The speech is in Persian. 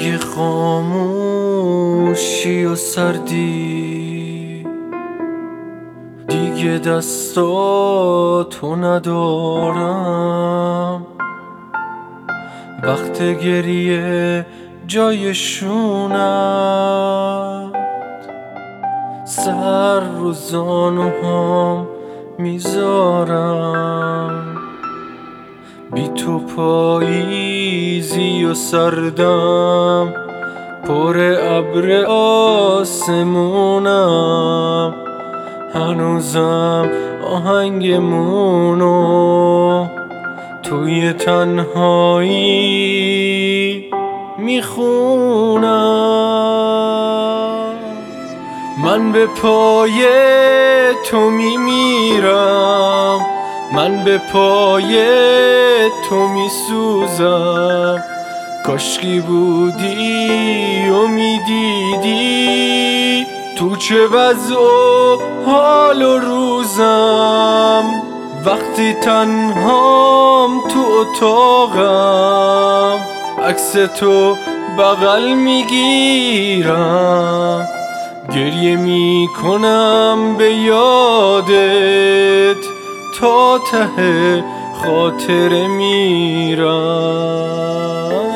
دیگه خاموشی و سردی، دیگه دستاتو ندارم. وقت گریه جایشونم، سر رو زانوهام میذارم. بی تو پاییزی و سردم، پر ابر آسمونم. هنوزم آهنگمونو توی تنهایی میخونم. من به پای تو میمیرم، من به پای تو میسوزم. کاشکی بودی و میدیدی تو چه وضع و حال و روزم. وقتی تنهام تو اتاقم، عکس تو بغل میگیرم. گریه میکنم به یادت، تا ته خاطره میرم.